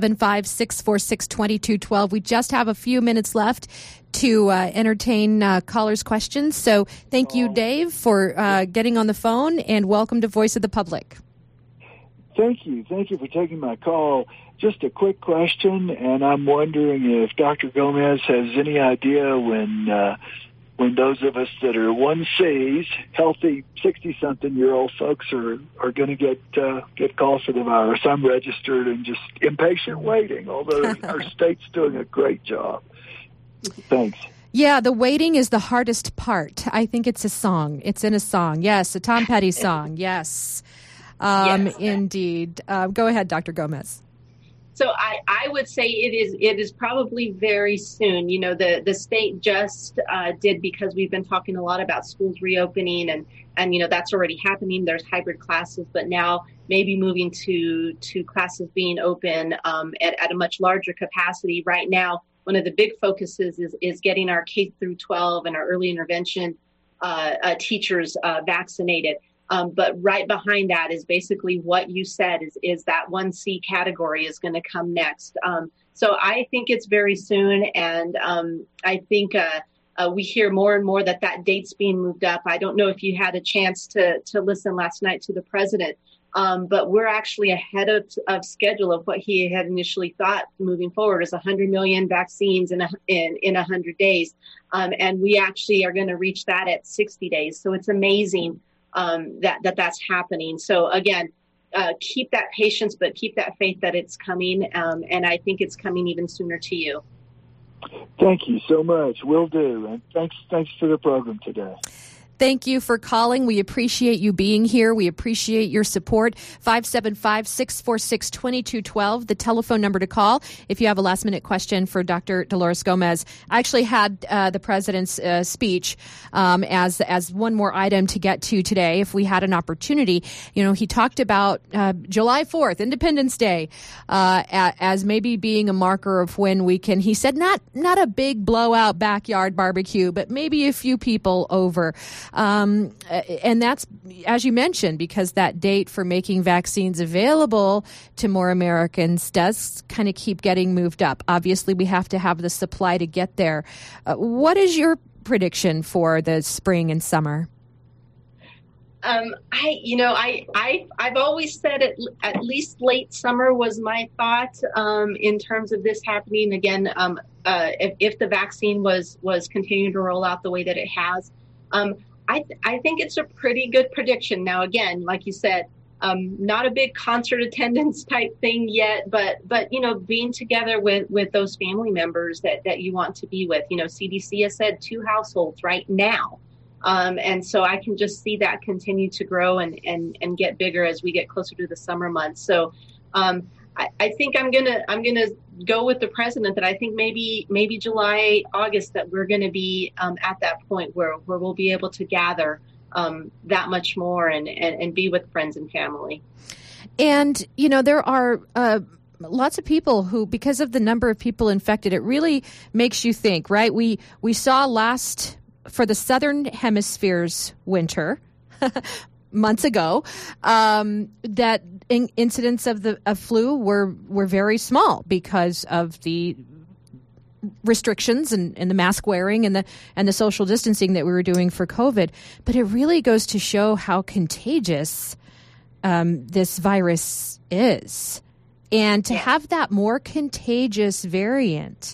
S1: 575-646-2212. We just have a few minutes left to entertain callers' questions. So thank you, Dave, for getting on the phone, and welcome to Voice of the Public.
S13: Thank you. Thank you for taking my call. Just a quick question, and I'm wondering if Dr. Gomez has any idea when those of us that are 1Cs, healthy 60-something-year-old folks are going to get calls for the virus. I'm registered and just impatient waiting, although our state's doing a great job. Thanks.
S1: Yeah, the waiting is the hardest part. I think it's a song. It's in a song. Yes, a Tom Petty song. Yes, yes. Indeed. Go ahead, Dr. Gomez.
S3: So I would say it is probably very soon. The state just did, because we've been talking a lot about schools reopening, and that's already happening. There's hybrid classes, but now maybe moving to classes being open at a much larger capacity. Right now, one of the big focuses is getting our K through 12 and our early intervention teachers vaccinated. But right behind that is basically what you said is that 1C category is going to come next. So I think it's very soon. And I think we hear more and more that date's being moved up. I don't know if you had a chance to listen last night to the president, but we're actually ahead of schedule of what he had initially thought moving forward is 100 million vaccines in 100 days. And we actually are going to reach that at 60 days. So it's amazing that's happening. So again, keep that patience, but keep that faith that it's coming. And I think it's coming even sooner to you.
S13: Thank you so much. Will do. And thanks for the program today.
S1: Thank you for calling. We appreciate you being here. We appreciate your support. 575-646-2212, the telephone number to call if you have a last-minute question for Dr. Dolores Gomez. I actually had the president's speech as one more item to get to today if we had an opportunity. You know, he talked about July 4th, Independence Day, as maybe being a marker of when we can, he said, not a big blowout backyard barbecue, but maybe a few people over. And that's, as you mentioned, because that date for making vaccines available to more Americans does kind of keep getting moved up. Obviously, we have to have the supply to get there. What is your prediction for the spring and summer?
S3: I've always said at least late summer was my thought in terms of this happening again. If the vaccine was continuing to roll out the way that it has. I think it's a pretty good prediction. Now, again, like you said, not a big concert attendance type thing yet, but being together with those family members that you want to be with. CDC has said 2 households right now. And so I can just see that continue to grow and get bigger as we get closer to the summer months. So I think I'm gonna go with the president that I think maybe July, August that we're going to be at that point where we'll be able to gather that much more and be with friends and family.
S1: And there are lots of people who, because of the number of people infected, it really makes you think, right? We saw for the Southern Hemisphere's winter months ago, that incidents of flu were very small because of the restrictions and the mask wearing and the social distancing that we were doing for COVID. But it really goes to show how contagious this virus is, and to have that more contagious variant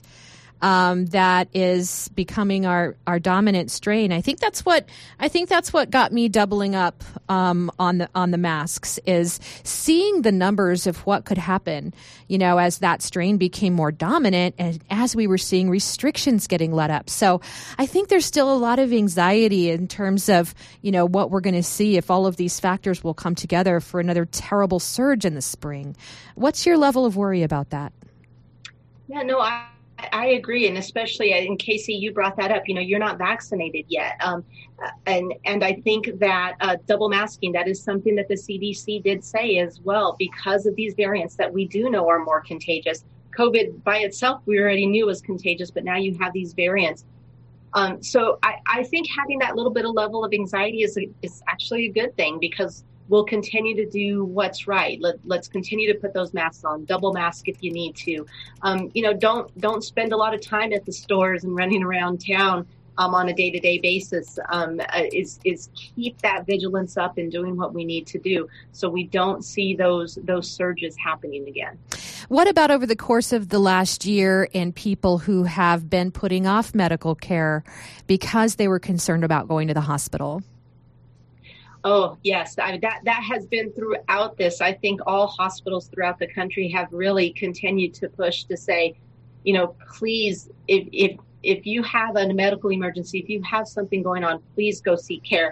S1: that is becoming our dominant strain. I think that's what got me doubling up on the masks, is seeing the numbers of what could happen, as that strain became more dominant and as we were seeing restrictions getting let up. So I think there's still a lot of anxiety in terms of, what we're going to see if all of these factors will come together for another terrible surge in the spring. What's your level of worry about that?
S3: Yeah, no, I agree, and especially in Casey, you brought that up. You're not vaccinated yet, and I think that double masking, that is something that the CDC did say as well, because of these variants that we do know are more contagious. COVID by itself, we already knew was contagious, but now you have these variants. So I think having that little bit of level of anxiety is actually a good thing, because we'll continue to do what's right. Let's continue to put those masks on. Double mask if you need to. Don't spend a lot of time at the stores and running around town on a day-to-day basis. Is keep that vigilance up and doing what we need to do so we don't see those surges happening again.
S1: What about over the course of the last year and people who have been putting off medical care because they were concerned about going to the hospital?
S3: Oh, yes. That has been throughout this. I think all hospitals throughout the country have really continued to push to say, please, if you have a medical emergency, if you have something going on, please go seek care.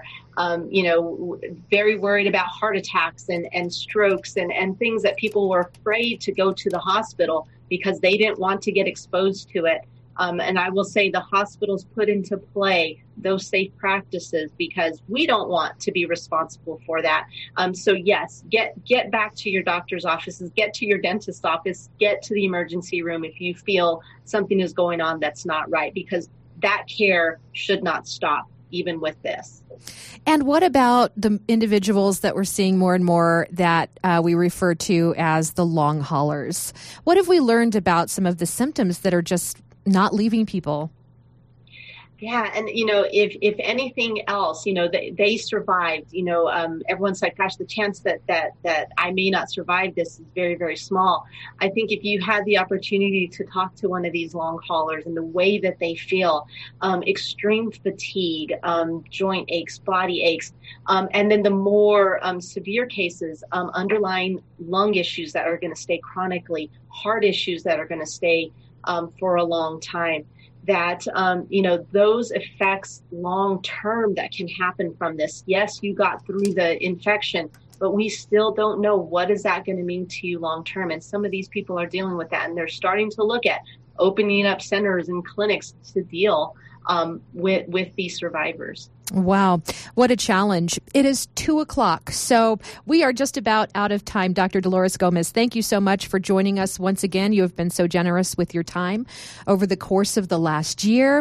S3: Very worried about heart attacks and strokes and things that people were afraid to go to the hospital because they didn't want to get exposed to it. And I will say the hospitals put into play those safe practices because we don't want to be responsible for that. So yes, get back to your doctor's offices, get to your dentist's office, get to the emergency room if you feel something is going on that's not right, because that care should not stop even with this.
S1: And what about the individuals that we're seeing more and more that we refer to as the long haulers? What have we learned about some of the symptoms that are just not leaving people?
S3: Yeah. And, if anything else, they survived, everyone's like, gosh, the chance that I may not survive this is very, very small. I think if you had the opportunity to talk to one of these long haulers and the way that they feel, extreme fatigue, joint aches, body aches, and then the more severe cases, underlying lung issues that are going to stay chronically, heart issues that are going to stay for a long time, that, those effects long term that can happen from this. Yes, you got through the infection, but we still don't know what is that going to mean to you long term. And some of these people are dealing with that, and they're starting to look at opening up centers and clinics to deal with these survivors.
S1: Wow. What a challenge. It is 2:00. So we are just about out of time. Dr. Dolores Gomez, thank you so much for joining us once again. You have been so generous with your time over the course of the last year.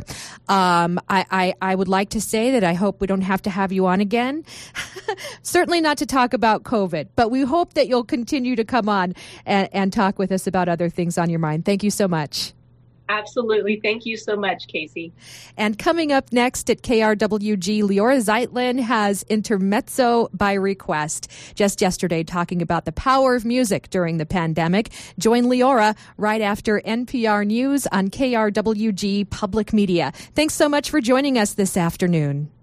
S1: I would like to say that I hope we don't have to have you on again. Certainly not to talk about COVID, but we hope that you'll continue to come on and talk with us about other things on your mind. Thank you so much.
S3: Absolutely. Thank you so much, Casey.
S1: And coming up next at KRWG, Leora Zeitlin has Intermezzo by Request. Just yesterday, talking about the power of music during the pandemic. Join Leora right after NPR News on KRWG Public Media. Thanks so much for joining us this afternoon.